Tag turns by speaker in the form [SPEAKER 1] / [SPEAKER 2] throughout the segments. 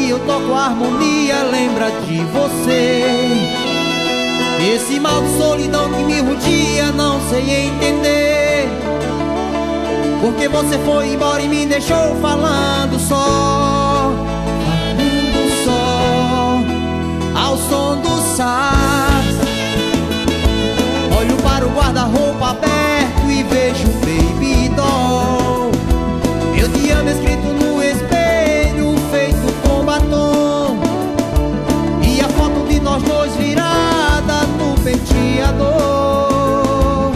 [SPEAKER 1] que eu toco a harmonia lembra de você. Esse mal de solidão que me rodeia não sei entender, porque você foi embora e me deixou falando só, ao som do sax. Olho para o guarda-roupa aberto e vejo Baby Doll. Eu te amo escrito no espelho, feito com batom, e a foto de nós dois virada no penteador.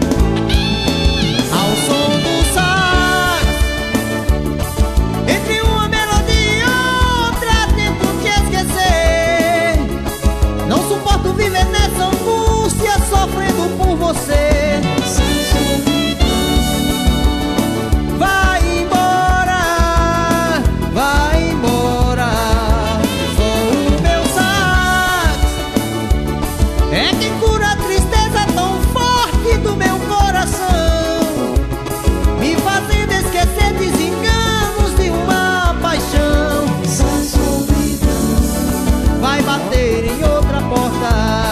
[SPEAKER 1] Ao som do sax, entre uma melodia e outra tento te esquecer. Não suporto viver nessa angústia, sofrendo por você. Vai embora, vai embora. Só o meu sax é quem cura a tristeza tão forte do meu coração, me fazendo esquecer desenganos de uma paixão. Vai bater em outra porta.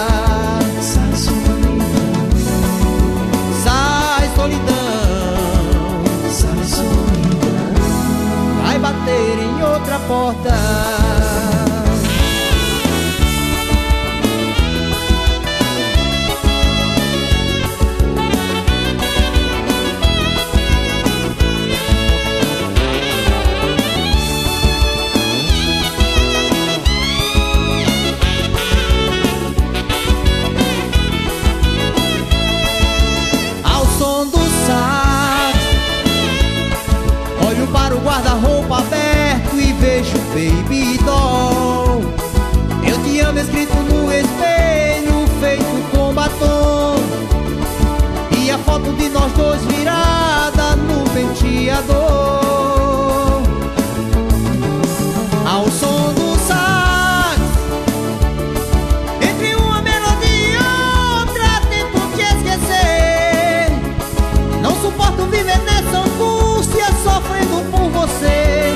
[SPEAKER 1] Sai solidão, vai bater em outra porta. Olho para o guarda-roupa aberto e vejo Baby Doll. Eu te amo escrito no espelho, feito com batom, e a foto de nós dois virada no penteador. Ao som do sax, entre uma melodia e outra tento te esquecer. Não suporto viver nessa angústia, sofrendo por você.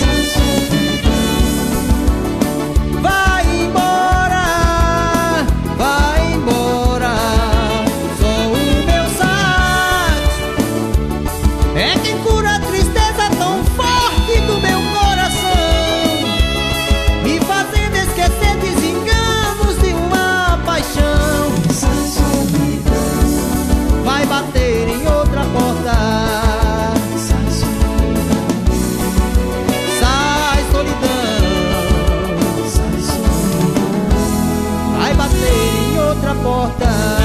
[SPEAKER 1] Vai embora, vai embora. Só o meu sax é quem cura a tristeza tão forte do meu coração, me fazendo esquecer desenganos de uma paixão. Vai bater em outra porta. Vai bater em outra porta.